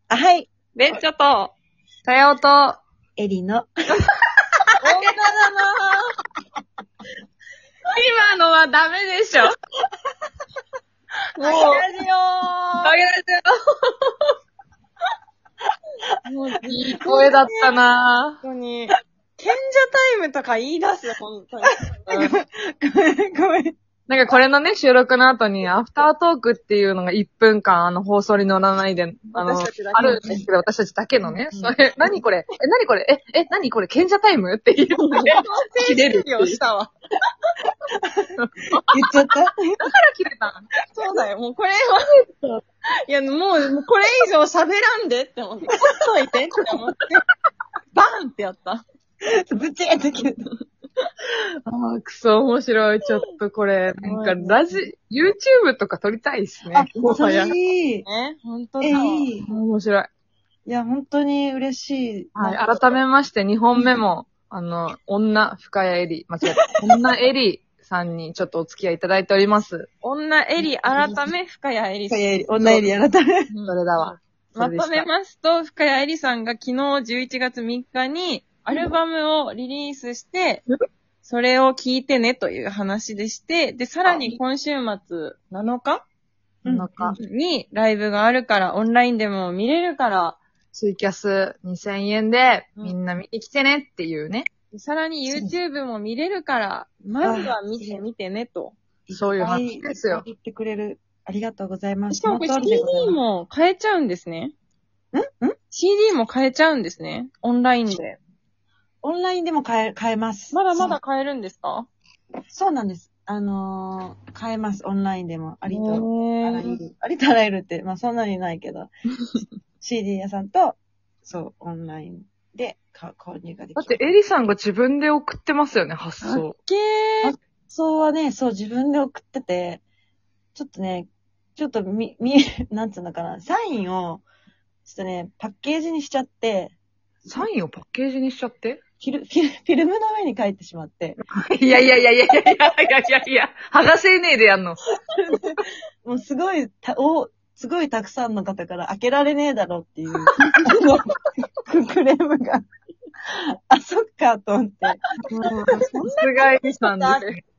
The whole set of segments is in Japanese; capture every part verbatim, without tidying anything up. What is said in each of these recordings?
あ、はい。 レッチョと、 さようと、 エリの。 女だな今のはダメでしょ。もう、 ラジあげられてる。もう、いい声だったな本当に、賢者タイムとか言い出す、本当に。 オごめん、ごめん。 なんかこれのね、収録の後に、アフタートークっていうのがいっぷんかん、あの、放送に乗らないで、あの、 私たちだけあるんですけど、私たちだけのね、それ、何これえ、何これえ、え、何これ賢者タイムっていうので、切れるっていう。 をしたわ。 言っちゃっただから切れた。 そうだよ、もうこれは、いや、もう、もうこれ以上喋らんでって思って、ほっといてって思って、バーンってやった。 ぶっちゃけたけど。 あー、くそ面白い。ちょっとこれ、なんか、ラジ、YouTube とか撮りたいですね。 あ、 もはや。 それいい。 え、ほんとだ。 え、いい。 面白い。 いや、本当に嬉しい。 はい。改めまして、にほんめも、あの、女、深谷エリ、間違えた。女エリさんにちょっとお付き合いいただいております。 女エリ改め深谷エリさん。 深谷エリ、女エリ改め。 それだわ。 まとめますと、深谷エリさんが昨日じゅういちがつみっかにアルバムをリリースして、それを聞いてねという話でして、で、さらに今週末なのかなんか、 にライブがあるから、オンラインでも見れるから、 ツイキャスにせんえんで、みんな見てきてねっていうね。 さらに YouTube も見れるから、まずは見てみてねと。 そういう話ですよ。 言ってくれる。ありがとうございます。 しかもこれ シーディー も変えちゃうんですね。 んんシーディー も変えちゃうんですね。オンラインで。 オンラインでも変え、変えます。 まだまだ変えるんですか？ そうなんです。あのー、変えます。オンラインでも。ありとへあらゆる。ありとあらゆるって、まあそんなにないけど。シーディー 屋さんと、そう、オンラインで購入ができる。 だって、エリさんが自分で送ってますよね、発送。 けー。 発送はね、そう、自分で送ってて、ちょっとね、ちょっとみ、み、なんつうのかな、サインを、ちょっとね、パッケージにしちゃって、 サインをパッケージにしちゃってフィル、フィル、フィルムの上に書いてしまって。 いやいやいやいやいやいやいやいやいや、剥がせねえでやんの。 もうすごい、た、お、すごいたくさんの方から開けられねえだろっていう、クレームが。あ、そっか、と思って。 さすがエリさんですね。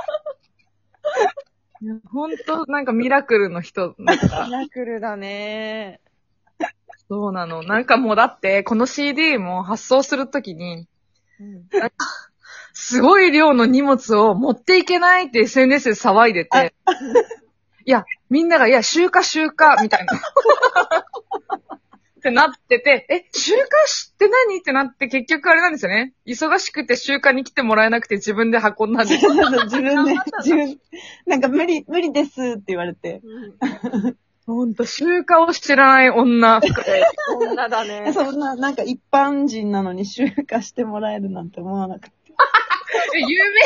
ほんと、なんかミラクルの人。なんかミラクルだねそうなの。なんかもうだって、この シーディー も発送するときに、 ー。うん、 すごい量の荷物を持っていけないって エスエヌエス で騒いでて、いや、みんなが、いや、集荷集荷、みたいな。ってなってて、え、集荷って何ってなって、結局あれなんですよね。忙しくて集荷に来てもらえなくて自分で運んだんです。 自分で、自分、なんか無理、無理ですって言われて。 ほんと、集荷を知らない女。 女だね。 そんな、なんか一般人なのに集荷してもらえるなんて思わなかった。 有名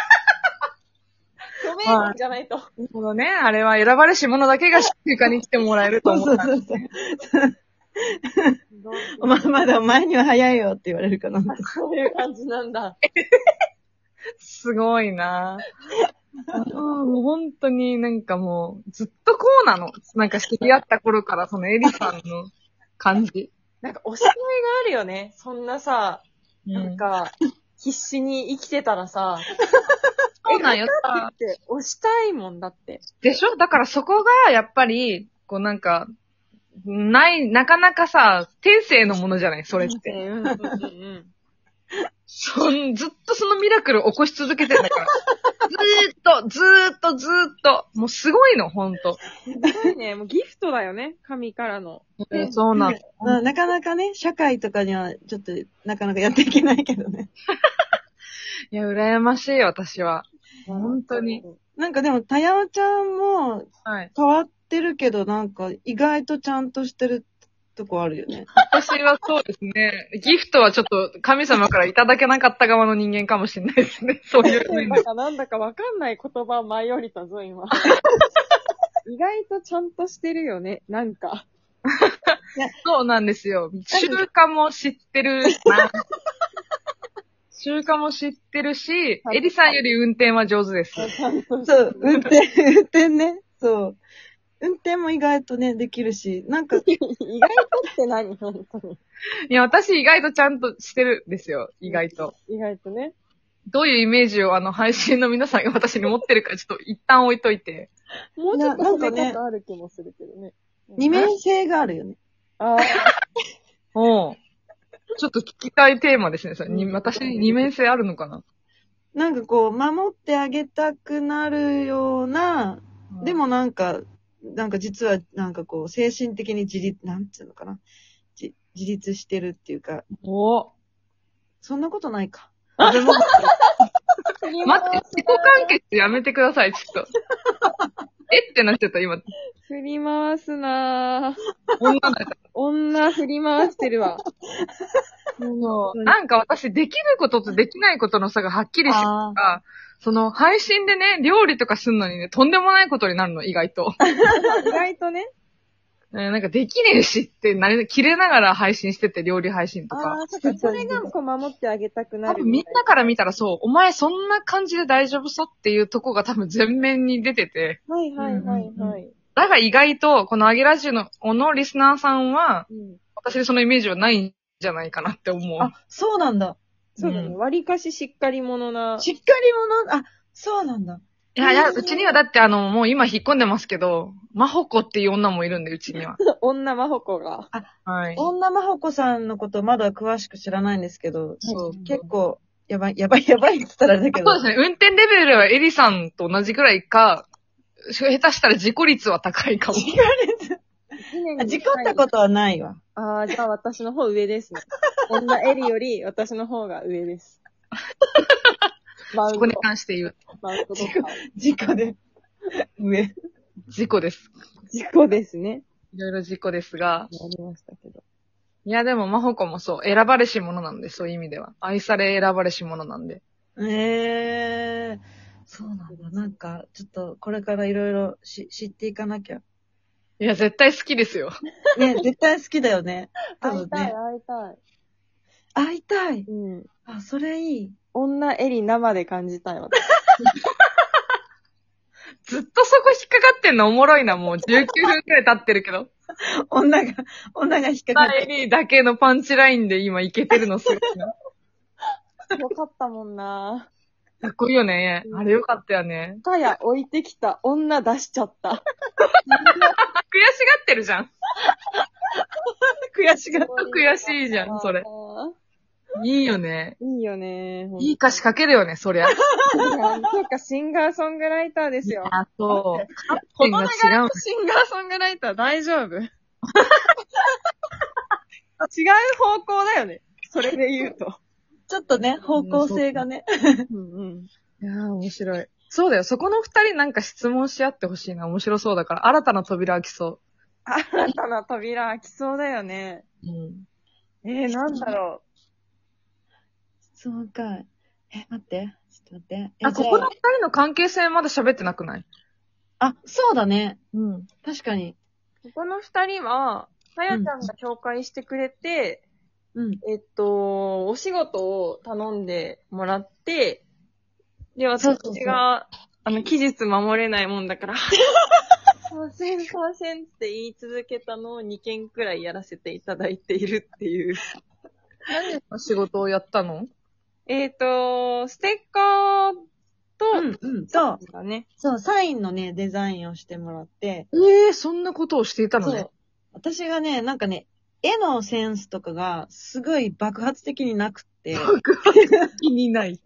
著名人じゃないと。 なるほどね。あれは選ばれし者だけが集荷に来てもらえると思う。 そうそうそう。ま、まだお前には早いよって言われるかな。 そういう感じなんだ。 すごいなあもう本当になんかもう、ずっとこうなの。なんか知り合った頃からそのエリさんの感じ。 なんかおしがいがあるよね。そんなさ、なんか、必死に生きてたらさ、 そうなんよ。 だって押したいもんだって。 でしょだからそこがやっぱり、こうなんか、ない、なかなかさ、天性のものじゃないそれって。 うんうんうんうんそん、ずっとそのミラクルを起こし続けてんだから。ずーっと、ずーっと、ずーっと。もうすごいの、ほんと。 すごいね。もうギフトだよね。神からの。 えそうなの。 まあ、なかなかね、社会とかにはちょっとなかなかやっていけないけどね。 いや、羨ましい、私は。本当に。 なんかでも、たやおちゃんもはい。 変わってるけど、なんか意外とちゃんとしてるとこあるよね。 私はそうですね。ギフトはちょっと神様からいただけなかった側の人間かもしれないですね。そういう面で。 なんかなんだかわかんない言葉舞い降りたぞ、今。意外とちゃんとしてるよね、なんか。 そうなんですよ。習慣も知ってるな。習慣も知ってるし、エリさんより運転は上手です。 そう、運転、運転ね。そう。 運転も意外とね、できるし、なんか、 意外とって何本当に。 いや、私意外とちゃんとしてるんですよ。意外と。 意外とね。 どういうイメージをあの配信の皆さんが私に持ってるかちょっと一旦置いといて。 もうちょっと褒めななんかね方ある気もするけどね。 二面性があるよね。 ああ。 おう。ちょっと聞きたいテーマですね。それにうん私に二面性あるのかな。 なんかこう、守ってあげたくなるような、でもなんか、なんか実はなんかこう、精神的に自立、なんていうのかな。じ自立してるっていうか、 おそんなことないか。 でも待って、 自己自己完結やめてください、ちょっと。えってなっちゃった、今。 振り回すなぁ。 女だから。 女振り回してるわ。 そうなんか私、できることとできないことの差がはっきりしてるあから、その、配信でね、料理とかすんのにね、とんでもないことになるの、意外と。 意外とね。 ねなんかできねえしってなり、切れながら配信してて、料理配信とか。 ああ、そっか、それがこう守ってあげたくなる。 多分みんなから見たらそう、お前そんな感じで大丈夫さっていうとこが多分全面に出てて、 はいはいはいはい。 だが意外と、このアゲラジオの、のリスナーさんは、 うん、 私でそのイメージはないんじゃないかなって思う。 あ、そうなんだ。 そうだね。 うん割かししっかり者な。 しっかり者、あ、そうなんだ。 いやいや、うちにはだってあの、もう今引っ込んでますけど、マホコっていう女もいるんで、うちには。 女真帆子が。 はい。 女真帆子さんのことまだ詳しく知らないんですけど、 そう。 結構、やばい、やばい、やばいって言ったらあれだけど。 そうですね。運転レベルではエリさんと同じくらいか、下手したら事故率は高いかも。 あ事故ったことはないわ。 ああ、じゃあ私の方上ですね。女エリより私の方が上です。マウントそこに。関して言う。 マウントとか。 事故で、上。 事故です。 事故ですね。 いろいろ事故ですが。 やりましたけど。 いや、でも、マホコもそう、選ばれし者なんで、そういう意味では。愛され選ばれし者なんで。 ええー、そうなんだ。なんか、ちょっと、これからいろいろ知っていかなきゃ。 いや、絶対好きですよ。 ね、絶対好きだよね。多分会いたい、 ね。 会いたい。 会いたい。 うん。 あ、それいい。 女エリ生で感じたいわ。 ずっとそこ引っかかってんのおもろいな、もうじゅうきゅうふんくらい経ってるけど。 女が、女が引っかかって。 エリだけのパンチラインで今いけてるのすごいな。 よかったもんな。 かっこいいよね。あれよかったよね。 かや置いてきた女出しちゃった。 悔しがってるじゃん。 悔しがっ悔しいじゃん、それ。いいよね。 いいよね。 いい歌詞書けるよね、そりゃ。 そうか、シンガーソングライターですよ。 あ、そう。 この流違うれの。シンガーソングライター大丈夫違う方向だよね。それで言うと。 ちょっとね、方向性がね。 うんうん。 いやー、面白い。そうだよ、そこの二人なんか質問し合ってほしいな。面白そうだから。新たな扉開きそ新たな扉開きそうだよね。 う。うん。 えー、なんだろそうか。え、待って。ちょっと待って。えあ、 じゃここの二人の関係性まだ喋ってなくないあ、そうだね。 うん。 確かに。 う。ここの二人は、さやちゃんが紹介してくれて、 うん。 えっと、お仕事を頼んでもらって、で、私そうそうそうが、あの、期日守れないもんだから、すいません、すいませんって言い続けたのをにけんくらいやらせていただいているっていう。 何の仕事をやったのえっと、ステッカーと、 うん、うん。そう。 だね。 そう、サインのね、デザインをしてもらって。 ええー、そんなことをしていたのねそう。。私がね、なんかね、絵のセンスとかがすごい爆発的になくって。 気にない。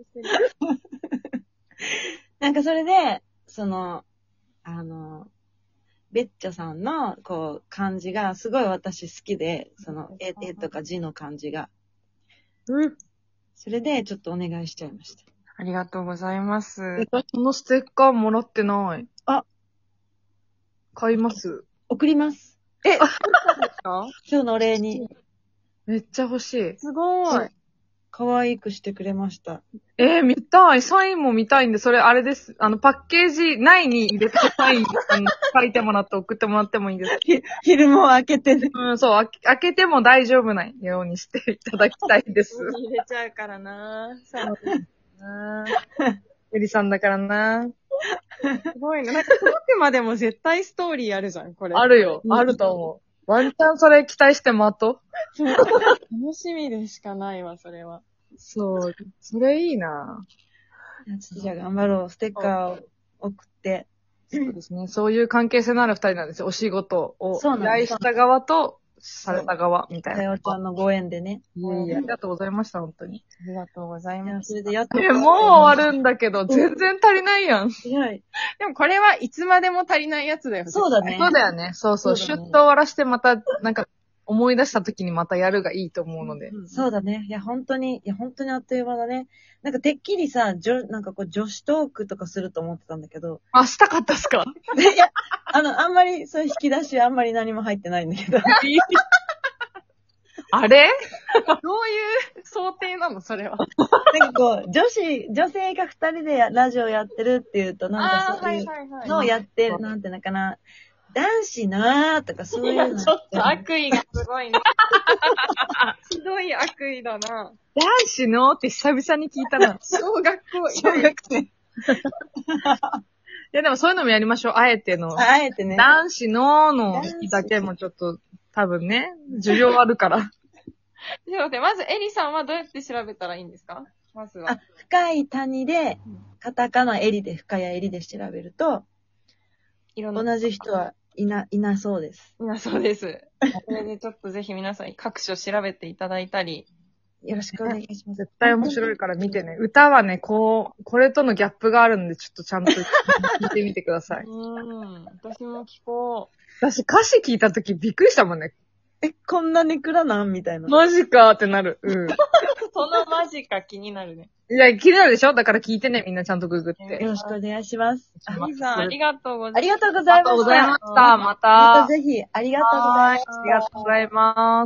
なんかそれで、その、あの、ベッチョさんの、こう、漢字がすごい私好きで、その、絵、絵とか字の漢字が。 うん。 それで、ちょっとお願いしちゃいました。 ありがとうございます。 私そのステッカーもらってない。 あ、 買います。 送ります。 え、そうですか？ 今日のお礼に、 めっちゃ欲しい。 すごい。 可愛くしてくれました。 えー、見たい。サインも見たいんで、それあれです。あの、パッケージ内に入れてサインあの書いてもらって送ってもらってもいいです。 ひ、昼も開けてね。 うん、そう、あ開けても大丈夫なようにしていただきたいです。 入れちゃうからなさあなエリさんだからな。 すごいね。なんか、届くまでも絶対ストーリーあるじゃん、これ。 あるよ。あると思う。ワンチャンそれ期待して待とう。 楽しみでしかないわ、それは。 そう。それいいな。 じゃあ頑張ろう。ステッカーを送って。 そうですね。そういう関係性のある二人なんですよ。お仕事をそうなんです依頼した側とされた側みたいな。 さよちゃんのご縁でね。 いえいえ、ありがとうございました、本当に。 ありがとうございいや、 ます。 それでやっと。 え、もう終わるんだけど、全然足りないやん。 偉い。 でもこれはいつまでも足りないやつだよ。 そうだね。 そうだよね。そうそう。シュそうだねッと終わらしてまた、なんか、思い出した時にまたやるがいいと思うので。 そうだね。いや、本当に、いや、本当にあっという間だね。なんか、てっきりさ、じょ、なんかこう、女子トークとかすると思ってたんだけど。 あ、したかったっすか？ いや、あの、あんまり、そういう引き出しあんまり何も入ってないんだけど。 あれどういう想定なのそれは。 なんかこう、女子、女性が二人でやラジオやってるっていうと、なんかそういうはいはいのをやってる、なんていうのかな。男子なーとかそういうの。 ちょっと悪意がすごいね。ひどい悪意だな。 男子のって久々に聞いたな。 小学校、 小学生。 いやでもそういうのもやりましょう。あえての。 あえてね。 男子ののだけもちょっと、多分ね、需要あるから。 ちょっと待って、まずエリさんはどうやって調べたらいいんですか？まずは。 あ、深い谷で、カタカナエリで、深谷エリで調べると、 いろんな。 同じ人はいな、いなそうです。 いや、そうです。それでちょっとぜひ皆さん各所調べていただいたり。 よろしくお願いします。 絶対面白いから見てね。歌はね、こう、これとのギャップがあるんで、ちょっとちゃんと聞いてみてください。 うん。私も聞こ私歌詞聞いたときびっくりしたもんね。 え、こんなネクラなんみたいな。 マジかってなる。うん。 う。そのマジか気になるね。 いや、気になるでしょ？だから聞いてね、みんなちゃんとググって。 よろしくお願いします。 エリさん、ありがとうございます。 ありがとうございました。 ありがとうございました。ままた。 たぜひ、ありがとうございます。 ありがとうございます。